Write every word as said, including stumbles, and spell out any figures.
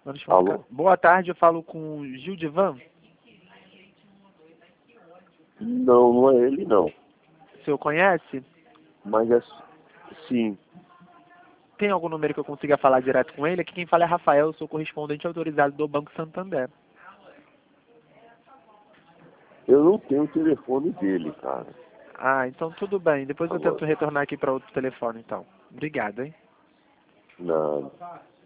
Alô? Boa tarde, eu falo com o Gildivan. Não, não é ele não. O senhor conhece? Mas é sim. Tem algum número que eu consiga falar direto com ele? Aqui quem fala é Rafael, eu sou correspondente autorizado do Banco Santander. Eu não tenho o telefone dele, cara. Ah, então tudo bem. Depois eu Agora. tento retornar aqui para outro telefone, então. Obrigado, hein? Não.